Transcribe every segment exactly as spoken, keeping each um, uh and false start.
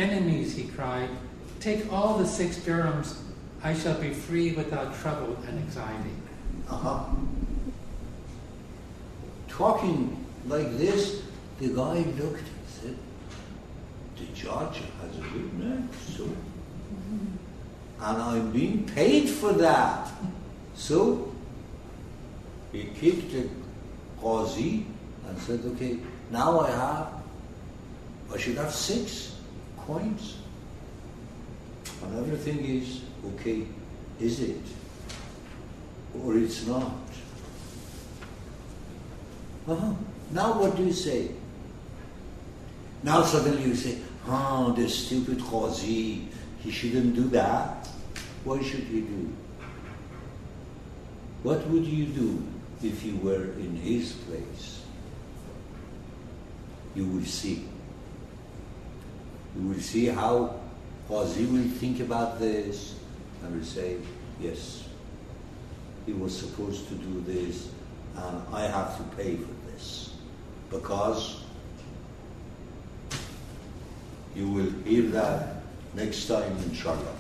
enemies, he cried, take all the six dirhams, I shall be free without trouble and anxiety. Uh-huh. Talking like this, the guy looked and said, the judge has a good neck, so, and I'm being paid for that. So, he kicked the qazi and said, okay, now I have, I should have six coins. And everything is, okay, is it? Or it's not? Uh-huh. Now what do you say? Now suddenly you say, oh, the stupid qazi, he shouldn't do that. Why should he do? What would you do if you were in his place? You will see. You will see how qazi will think about this and will say, yes, he was supposed to do this and I have to pay for this. Because you will hear that next time, inshallah.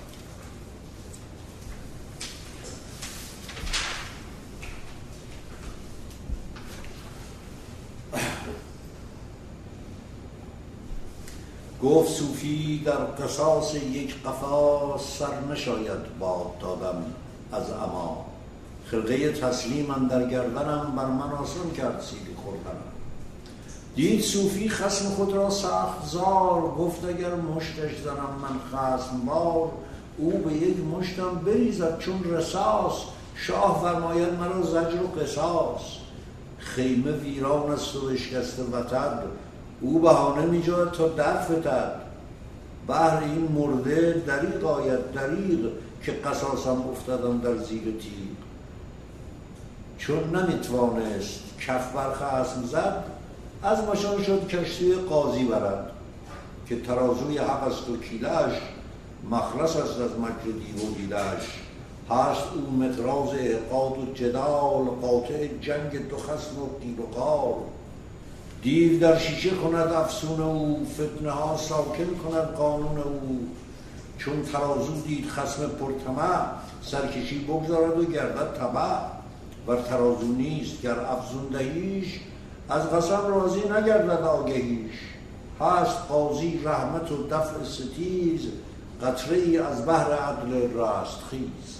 گفت صوفی در قصاص یک قفا سر نشاید باد دادم از اما خرقه تسلیم اندر گردنم بر من آسان کرد سیلی خوردنم. دید صوفی خصم خود را سخت زار گفت اگر مشتش زنم من خصم بار او به یک مشتم بریزد چون رصاص شاه فرماید مرا زجر و قصاص. خیمه ویران است و اشکسته وتد او بهانه می جاید تا در فتد. بهر این مرده دریغ آید دریغ که قصاصم افتادم در زیر تیغ. چون نمیتوانست کف بر خصم زد از مشان شد کشتی قاضی برد که ترازوی حق است و کیلش مخلص است از مکر دیو و دیلش. هست او متراز اعقاد و جدال قاطع جنگ دو خصم و قیل و قال. دیو در شیشه کند افسون او فتنه ها ساکن کند قانون او. چون ترازو دید خصم پرطمع سرکشی بگذارد و گردد تبع. ور ترازو نیست گر افزون دهیش از قسم راضی نگردد آگهیش. هست قاضی رحمت و دفع ستیز قطره ای از بحر عدل رستخیز.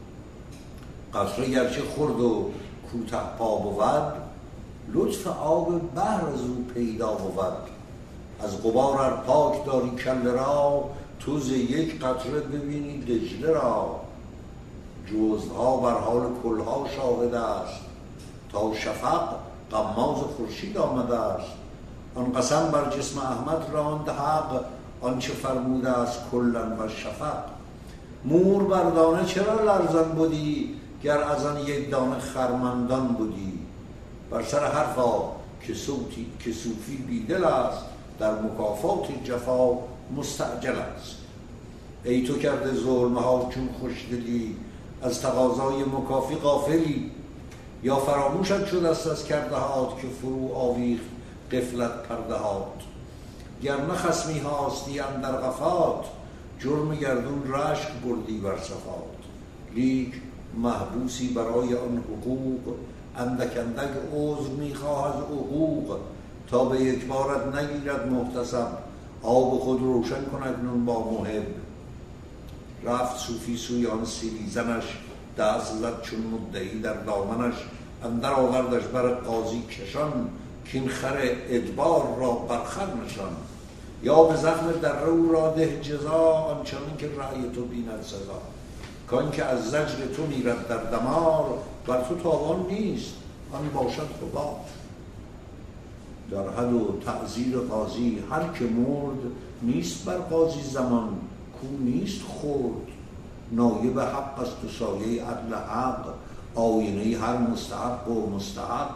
قطره گرچه خرد و کوته پا بود لطف آب بحر از او پیدا بود. از غبار ار پاک داری کله را تو ز یک قطره ببینی دجله را. جزوها بر حال کلها شاهد است تا شفق غماز خورشید آمده است. آن قسم بر جسم احمد راند حق آنچه فرموده است کلن و شفق. مور بر دانه چرا لرزان بودی گر از آن یک دانه خرمندان بودی. بر سر حرفا که صوتی که صوفی بیدل است در مکافات جفا مستعجل است. ای تو کرده ظلمها چون خوشدلی از تقاضای مکافی غافلی. یا فراموشت شد است از کرده هات که فرو آویخت غفلت پرده هات. گر نه خصمی هاستی اندر قفات جرم گردون رشک بردی بر صفات. لیک محبوسی برای آن حقوق اندک اندک عذر میخواه از حقوق. تا به یک بارت نگیرد محتسب آب خود روشن کند نون با محب. رفت صوفی سوی آن سیلی زنش دست زد چون مدعی در دامنش. اندر آوردش بر قاضی کشان کین خر ادبار را بر خر نشان. یا به زخم در رو را ده جزا آنچنان که رأی تو بیند سزا. کان که از زجر تو میرد در دمار بر تو تاوان نیست آن باشد غبار. در حد و تعزیر قاضی هر که مرد نیست بر قاضی زمان کو نیست خورد. نایب حق است و سایه عدل حق آینه هر مستحق و مستحق.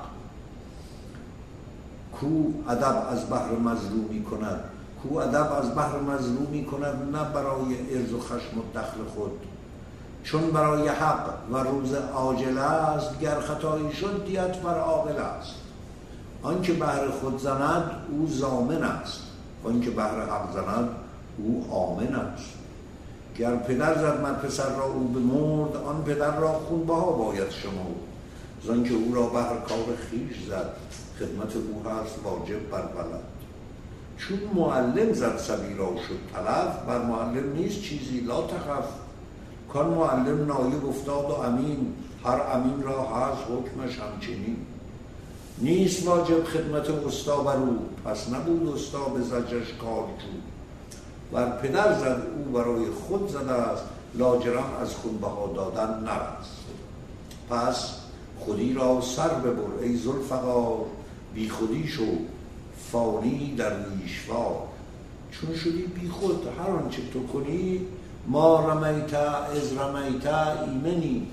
کو ادب از بحر مظلومی کند کو ادب از بحر مظلومی کند نه برای عرض و خشم و دخل خود. چون برای حق و روز عاجل است گر خطایی شد دیت بر عاقل است. آن که بهر خود زند او ضامن است وان که بهر حق زند او آمن است. گر پدر زد مر پسر را او بمرد، آن پدر را خونبها باید شمرد. زان که او را بهر کار خویش زد، خدمت او هست واجب بر بلد. چون معلم زد صبی را شد تلف، بر معلم نیست چیزی لا تخف. کان معلم نایب افتاد و امین، هر امین را هست حکمش همچنین. نیست واجب خدمت استا بر او، پس نبود استا به زجرش کارجو. بر پدر زد او برای خود زده است، لاجرم از خونبها دادن نرست. پس خودی را سر ببر ای ذوالفقار، بی خودی شو فانی در ریشوار. چون شدی بی خود هر آنچه تو کنی، ما رمیت از رمیت ایمنی.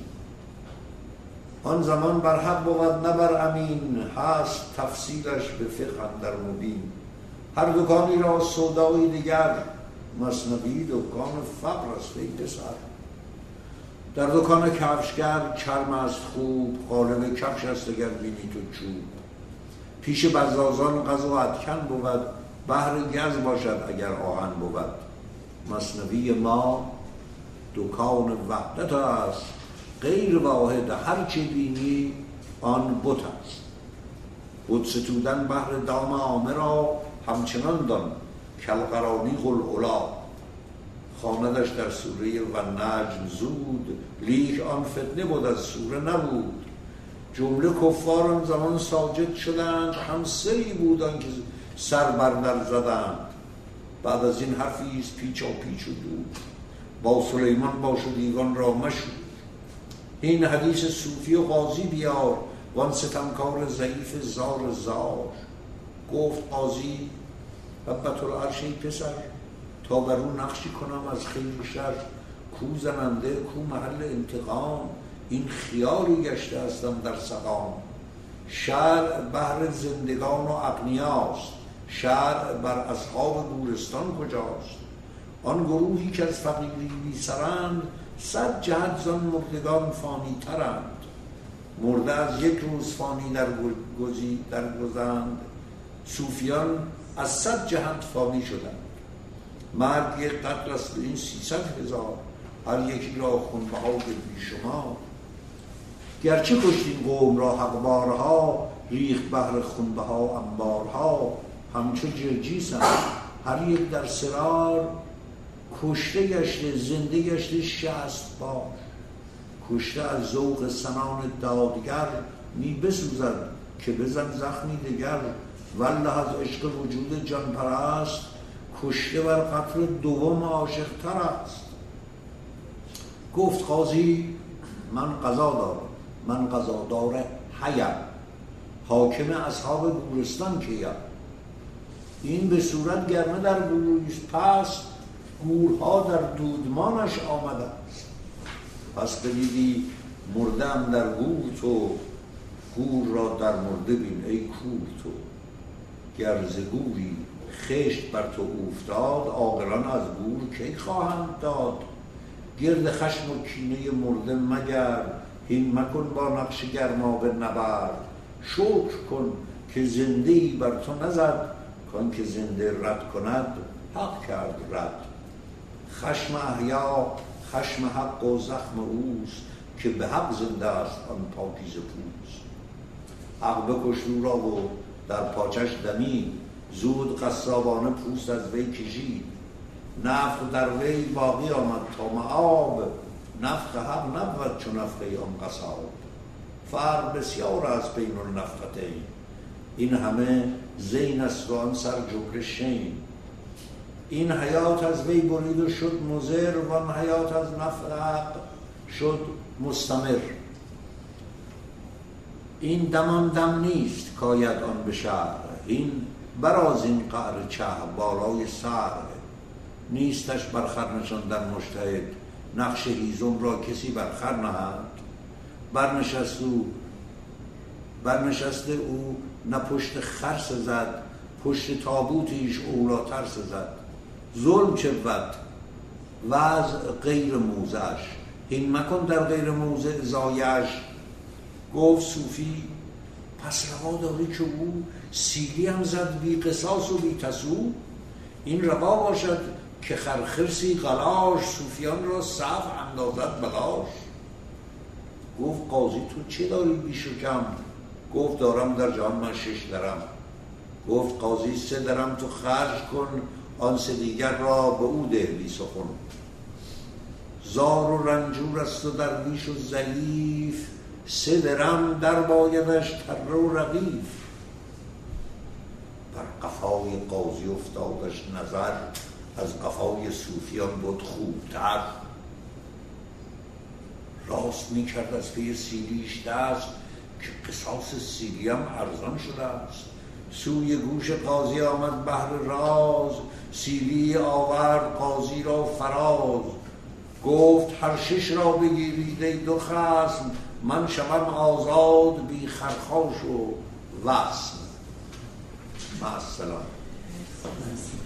آن زمان بر حق بود نه بر امین، هست تفصیلش به فقه اندر مبین. هر دکانی را سودای دیگر، مثنوی دکان فقر است ای پسر. در دکان کفشگر چرم است خوب، قالب کفش است اگر بینی تو چوب. پیش بزازان غز و ادکن بود، بهر گز باشد اگر آهن بود. مثنوی ما دکان وحدت است، غیر واحد هر چه بینی آن بت است. بت ستودن بهر دام عامه را، همچنان دان کالقرانی قلعلا. خواندش در سوره و نجم زود، لیک آن فتنه بود از سوره نبود. جمله کفار آن زمان ساجد شدند، همسری بودند که سر بر در زدند. بعد از این حرفی است پیچا پیچ و دود، با سلیمان باشدیگان را مشود. این حدیث صوفی و قاضی بیار، وان ستمکار ضعیف زار زار. گفت قاضی ربت العرش ای پسر، تا بر او نقشی کنم از خیر و شر. کو زننده کو محل انتقام، این خیالی گشته هستم در سقام. شرع بهر زندگان و اغنیاست، شرع بر اصحاب گورستان کجاست. آن گروهی که از فقیری بی سرند، صد جهت زان مردگان فانی ترند. مرده از یک روز فانی در گزی در گذند، صوفیان از صد جهت فانی شدند. مرگ یک قطر است به این سیصد هزار، هر یکی را خونبها به بی شما. گرچه کشتین قوم را حقبارها، ریخت بهر خونبها انبارها. همچو جرجیسند هر یک در سرار، کشته گشته زنده گشته شصت بار. کشته از ذوق سنان دادگر، می بسوزد که بزن زخمی دگر. والله از عشق وجود جان پرست، کشته بر قطر دوم عاشق تر است. گفت قاضی من قضا دارم، من قضادار حیم، حاکم اصحاب گورستان کیم. این به صورت گرمه در گوریست، پس گورها در دودمانش آمده است. پس بدیدی مردم در گور تو، گور را در مرده بین ای کور تو. گرز گوری خشت بر تو افتاد، عاقلان از گور کی خواهند داد. گرد خشم و کینه مرده مگر، هین مکن با نقش گرمابه نبرد. شکر کن که زنده‌ای بر تو نزد، کان که زنده رد کند حق کرد رد. خشم احیا خشم حق و زخم اوست، که به حق زنده است آن پاکیزه پوست. حق بکشت او را و در پاچش دمید، زود قصابانه پوست از وی کشید. نفخ در وی باقی آمد تا معاب، نفخ حق نبود چون نفخه آن قصاب. فرق بسیار از بین النفختین، این همه زین است و آن سر جمله شین. این حیات از وی برید و شد مضر، وان حیات از نفخ حق شد مستمر. این دمان دم نیست کاید آن به شهر، این براز این قعر چه بالای سر. نیستش بر خر نشاندن مجتهد، نقش هیزم را کسی بر خر نهد. برنشست او برنشسته او نه پشت خر سزد، پشت تابوتیش اولاتر سزد. ظلم چه بود وضع غیر موزش، این مکن در غیر موضع زایش. گفت صوفی پس روا داری که او سیلی هم زد بی قصاص و بی تسو. این روا باشد که خرخرسی غلاش صوفیان را صف اندازد بلاش. گفت قاضی تو چه داری بیش و کم؟ گفت دارم در جهان من شش درم. گفت قاضی سه درم تو خرج کن، آن سه دیگر را به او ده بی سخن. زار و رنجور است و درویش و ضعیف، سه درم در بایدش تره و رغیف. بر قفای قاضی افتادش نظر، از قفای صوفیان بود خوبتر. راست می کرد از پی سیلیش دست، که قصاص سیلی هم ارزان شده است. سوی گوش قاضی آمد بحر راز، سیلی آورد قاضی را فراز. گفت هر شش را بگیرید ای دو خصم، من شوم آزاد بی خرخاش و وصم. مع السلام.